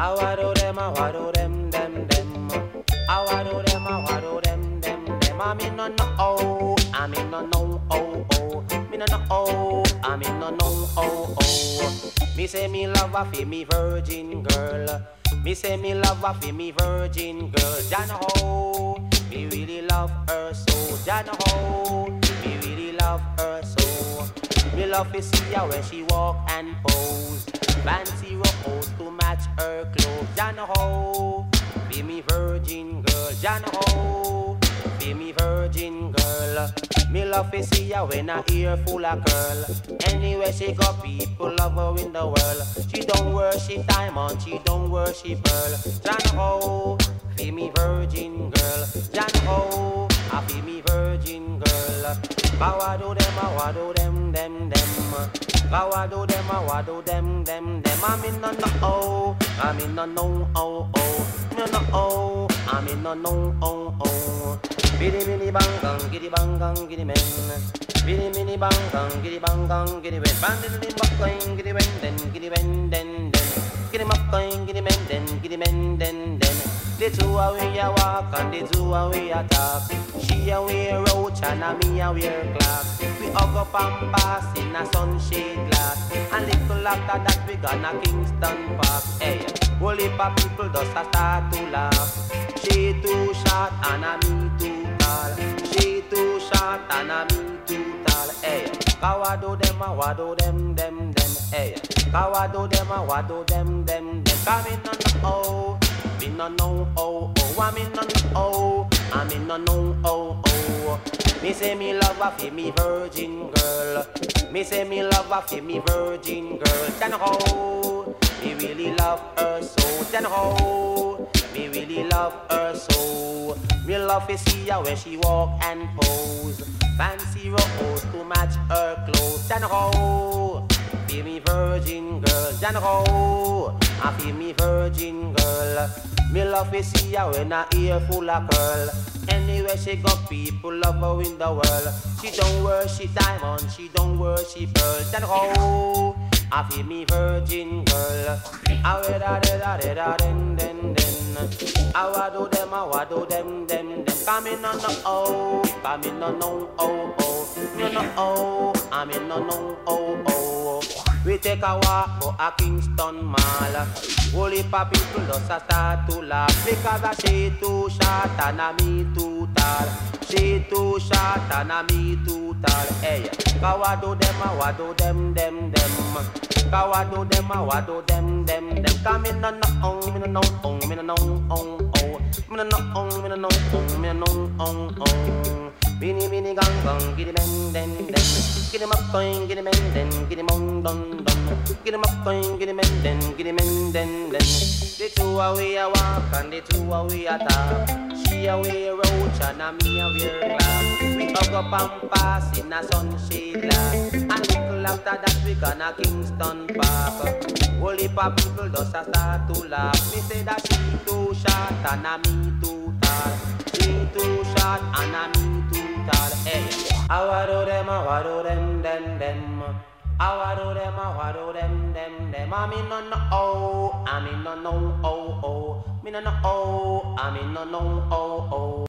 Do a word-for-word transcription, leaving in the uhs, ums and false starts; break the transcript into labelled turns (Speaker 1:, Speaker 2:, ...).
Speaker 1: I wado them, I wado them, them, them. I wado them, I wado them, them, them. I mean no no oh, I mean no no oh oh. Me no no oh, I mean no no oh oh. Me say me love a fi me virgin girl. Me say me love a fi me virgin girl. Jana ho, me really love her so. Jana ho, me really love her so. Me love to see her when she walk and pose. Fancy rose to match her clothes. Jana ho, be me virgin girl. Jana ho, be me virgin girl. Me love to see her when her ear full of curl. Anywhere she go, people love her in the world. She don't worship diamond, she don't worship pearl. Jana ho, be me virgin girl. Jana ho, I be me virgin girl. Kawado them, I wado them, them, them. Kawado them, I wado them, them, them. I'm in no no oh, I'm in no no oh oh, no no oh, I'm in no no oh oh. Biddy biddy bang gang, giddy bang gang, giddy men. Biddy biddy bang gang, giddy bang gang, giddy men. Bang giddy bang gang, giddy men, den, giddy men, den, den. Giddy bang gang, giddy men, den, giddy men, den, den. The two away a walk and the two away a talk. She a wear roach and a me a wear clock. We hug up and pass in a sunshade glass. And little after that we gonna Kingston Park. Hey, whole heap of people just a start to laugh. She too short and a me too tall. She too short and a me too tall. Hey, kawado them a wado them them them. Hey, kawado them a wado them them them. Come in on the oh. Me no know oh oh, I me no know oh, I me no know oh oh. Me say me love a fi me virgin girl. Me say me love a fi me virgin girl. Jana ho, me really love her so. Jana ho, me really love her so. Me love to see her when she walk and pose. Fancy rose to match her clothes. Jana ho, be me virgin girl. Jana ho, I feel me virgin girl. Me love to see her when her ear full of curl. Anywhere she go, people love her in the world. She don't worship diamond, she don't worship pearl. Jana ho, I feel me virgin girl. I wear da da da da da den den den. I wado them, I wado them them them. Come in no no oh, come in no no oh oh, no no oh, I'm in no no oh oh. We take a walk for a Kingston Mall. Whole heap of people just a start to laugh because a she too short and a me too tall. She too short and a me too tall. Hey, kawado them, a wado them, them, them. Kawado them, a wado them, them, them. Come in no no oh, me no no oh, me no no oh oh. Me no no oh, me no no oh, me no no oh oh. Bini bini gang gang, giddy men den den. Giddy up going, giddy men den, giddy mon don don. Giddy up going, giddy men den, giddy men den den. The two away a walk and the two away a talk. She a wear roach and a me a wear glass. We hug up and pass in a sunshade glass. And little after that we gonna Kingston Park. Whole heap of people just a start to laugh. Me say that she too short and a me too tall. She too short and a me too tall. Hey, I wado them, I wado them, them, them. I wado them, I wado them, them, them. I mean no no oh, I mean no no oh oh. Me no no oh, I mean no no oh oh.